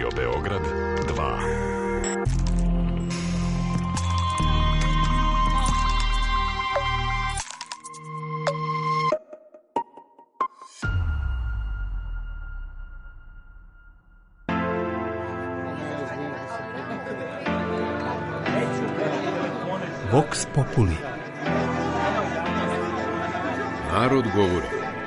Radio Beograd 2. Vox Populi. Narod govori.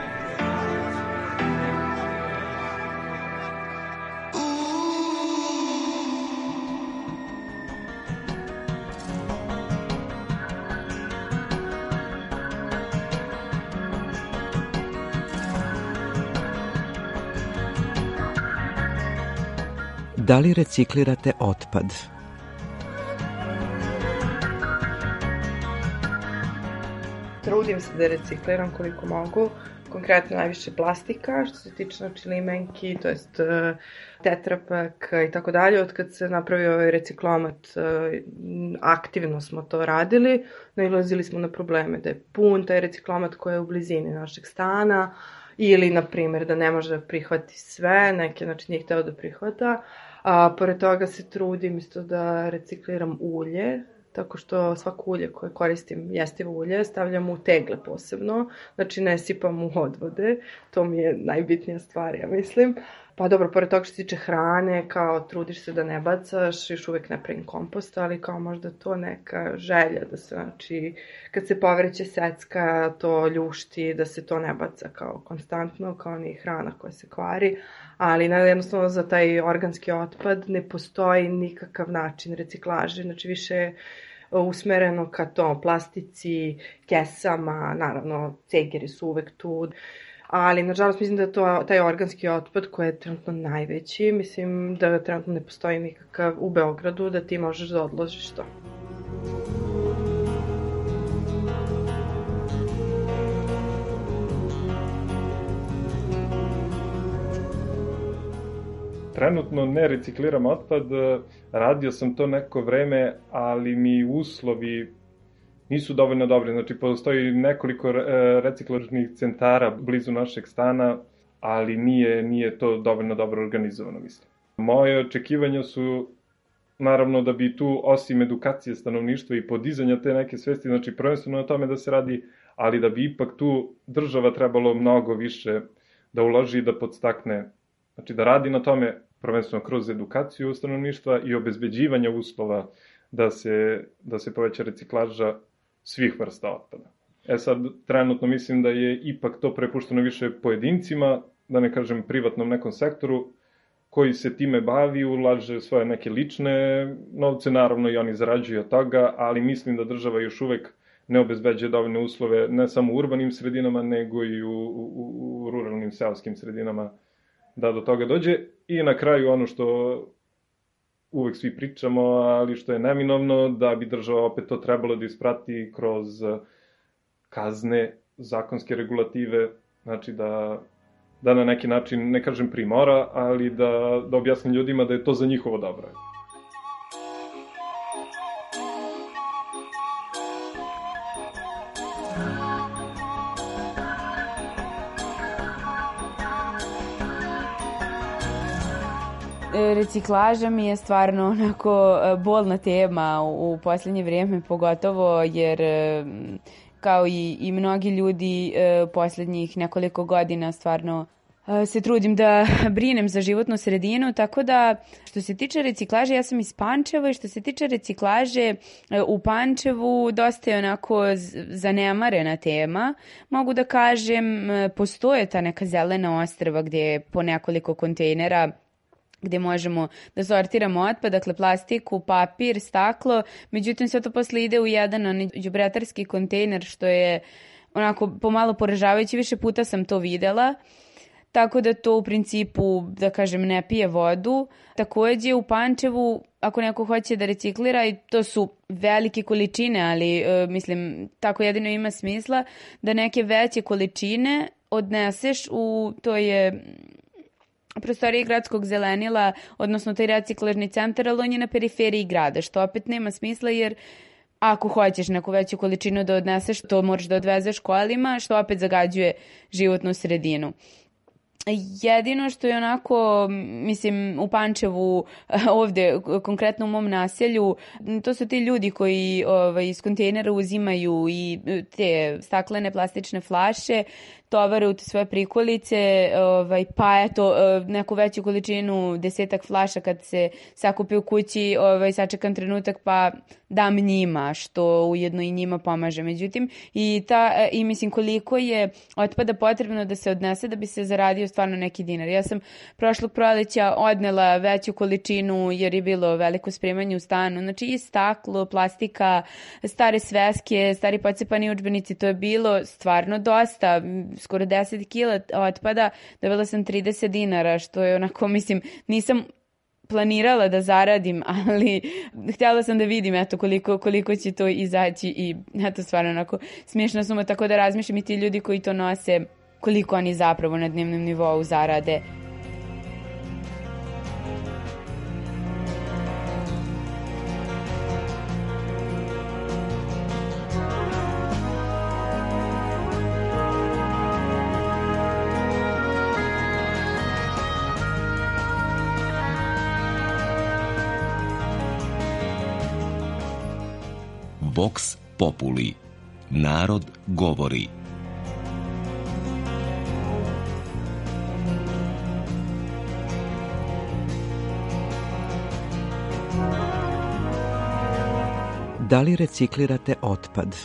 Da li reciklirate otpad? Trudim se da recikliram koliko mogu, konkretno najviše plastika, što se tiče limenki, to jest tetrapak i tako dalje. Od kad se napravio ovaj reciklomat, aktivno smo to radili, nailazili smo na probleme da je pun taj reciklomat koji je u blizini našeg stana, ili, na primjer, da ne može da prihvati sve, neke, nije hteo da prihvata. Pored toga se trudim isto da recikliram ulje, tako što svako ulje koje koristim, jestivo ulje, stavljam u tegle posebno, ne sipam u odvode, to mi je najbitnija stvar, ja mislim. Pa dobro, pored toga što se tiče hrane, kao trudiš se da ne bacaš, još uvek ne pravim kompost, ali kao možda to neka želja da se, kad se povrće secka, to ljušti, da se to ne baca kao konstantno, kao ni hrana koja se kvari, ali jednostavno za taj organski otpad ne postoji nikakav način reciklaže, više usmereno ka to plastici, kesama, naravno cegeri su uvek tu, ali nažalost mislim da je to taj organski otpad koji je trenutno najveći, mislim da trenutno ne postoji nikakav u Beogradu da ti možeš da odložiš to. Trenutno ne recikliram otpad, radio sam to neko vreme, ali mi uslovi nisu dovoljno dobri. Postoji nekoliko reciklažnih centara blizu našeg stana, ali nije to dovoljno dobro organizovano, mislim. Moje očekivanja su, naravno, da bi tu, osim edukacije stanovništva i podizanja te neke svesti, prvenstveno na tome da se radi, ali da bi ipak tu država trebalo mnogo više da uloži i da podstakne, da radi na tome, prvenstveno kroz edukaciju stanovništva i obezbeđivanja uslova da se poveća reciklaža svih vrsta otpada. Sad, trenutno mislim da je ipak to prepušteno više pojedincima, da ne kažem privatnom nekom sektoru, koji se time bavi, ulaže svoje neke lične novce, naravno i oni zarađuju od toga, ali mislim da država još uvek ne obezbeđuje dovoljne uslove, ne samo u urbanim sredinama, nego i u ruralnim seoskim sredinama, da do toga dođe. I na kraju ono što uvek svi pričamo, ali što je neminovno, da bi država opet to trebalo da isprati kroz kazne, zakonske regulative, da na neki način, ne kažem primora, ali da objasni ljudima da je to za njihovo dobro. Reciklaža mi je stvarno onako bolna tema u posljednje vrijeme, pogotovo jer kao i mnogi ljudi posljednjih nekoliko godina stvarno se trudim da brinem za životnu sredinu, tako da što se tiče reciklaže, ja sam iz Pančeva i što se tiče reciklaže u Pančevu dosta je onako zanemarena tema. Mogu da kažem, postoje ta neka zelena ostrva gdje je po nekoliko kontejnera gdje možemo da sortiramo otpad, dakle plastiku, papir, staklo, međutim sve to posle ide u jedan đubretarski kontejner, što je onako pomalo poražavajuće, više puta sam to videla, tako da to u principu, da kažem, ne pije vodu. Također u Pančevu, ako neko hoće da reciklira, i to su velike količine, ali mislim, tako jedino ima smisla, da neke veće količine odneseš u, to je prostoriji gradskog zelenila, odnosno taj reciklažni centar, ali on je na periferiji grada, što opet nema smisla jer ako hoćeš neku veću količinu da odneseš, to moraš da odvezeš kolima, što opet zagađuje životnu sredinu. Jedino što je onako, mislim, u Pančevu, ovde, konkretno u mom naselju, to su ti ljudi koji iz kontejnera uzimaju i te staklene plastične flaše, tovare u te svoje prikolice, pa eto, neku veću količinu, 10 flaša kad se sakupi u kući, sačekam trenutak pa dam njima, što ujedno i njima pomaže. Međutim, i mislim koliko je otpada potrebno da se odnese da bi se zaradio stvarno neki dinar. Ja sam prošlog proleća odnela veću količinu jer je bilo veliko spremanje u stanu. Znači i staklo, plastika, stare sveske, stari pocepani udžbenici, to je bilo stvarno dosta, skoro 10 kila otpada, dobila sam 30 dinara, što je onako, mislim, nisam planirala da zaradim, ali htjela sam da vidim eto koliko će to izaći i eto stvarno onako smiješna suma, tako da razmišljam i ti ljudi koji to nose, koliko oni zapravo na dnevnom nivou zarade. Vox Populi. Narod govori. Da li reciklirate otpad?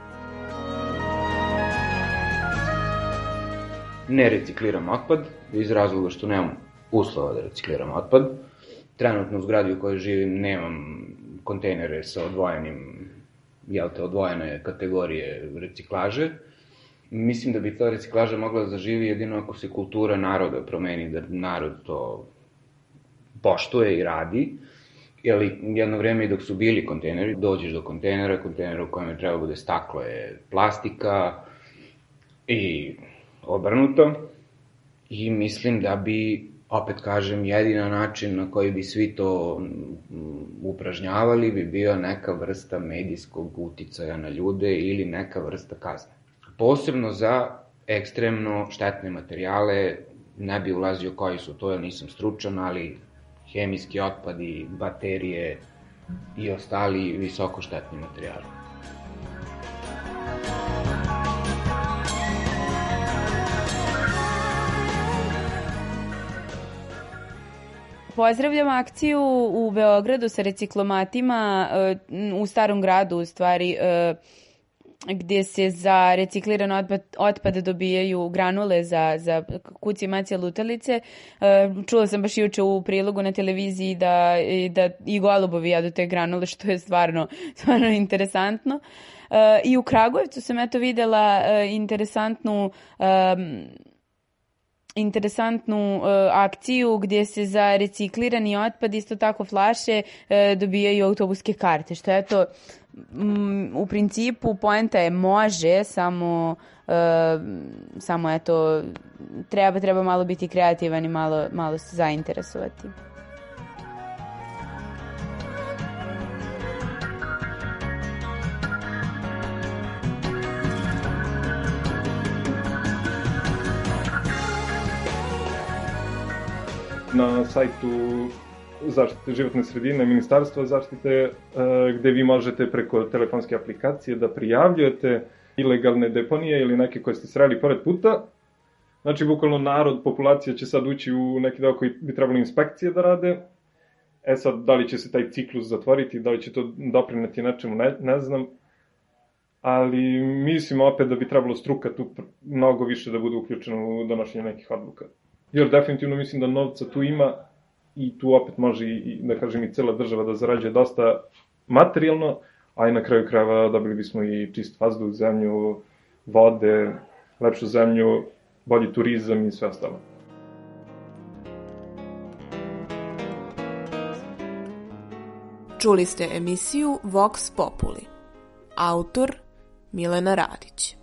Ne recikliram otpad iz razloga što nemam uslova da recikliram otpad. Trenutno u zgradi u kojoj živim nemam kontejnere sa odvojene kategorije reciklaže. Mislim da bi ta reciklaža mogla da zaživi jedino ako se kultura naroda promeni, da narod to poštuje i radi. Jer jedno vreme i dok su bili kontejneri, dođeš do kontejnera u kojem je treba bude staklo je plastika i obrnuto. I mislim da bi, opet kažem, jedina način na koji bi svi to upražnjavali bi bio neka vrsta medijskog uticaja na ljude ili neka vrsta kazne. Posebno za ekstremno štetne materijale, ne bi ulazio koji su to, jer nisam stručan, ali hemijski otpadi, baterije i ostali visoko štetni materijali. Pozdravljam akciju u Beogradu sa reciklomatima u Starom gradu, u stvari, gdje se za recikliran otpad dobijaju granule za kucije, macije, lutalice. Čula sam baš juče u prilogu na televiziji da i golubovi jedu te granule, što je stvarno interesantno. I u Kragujevcu sam vidjela interesantnu akciju gdje se za reciklirani otpad isto tako flaše dobijaju autobuske karte, što eto u principu poenta je može, samo eto treba malo biti kreativan i malo se zainteresovati. Na sajtu zaštite životne sredine, Ministarstva zaštite, gde vi možete preko telefonske aplikacije da prijavljujete ilegalne deponije ili neke koje ste sreli pored puta. Znači, bukvalno narod, populacija će sad ući u neki deo koji bi trebali inspekcije da rade. Sad, da li će se taj ciklus zatvoriti, da li će to doprineti nečemu, ne znam. Ali mislim opet da bi trebalo struka tu mnogo više da bude uključena u donošenje nekih odluka. Jer definitivno mislim da novca tu ima i tu opet može da kažem i cela država da zarađuje dosta materijalno, a i na kraju krajeva dobili bismo i čist vazduh, zemlju, vode, lepšu zemlju, bolji turizam i sve ostalo. Čuli ste emisiju Vox Populi. Autor Milena Radić.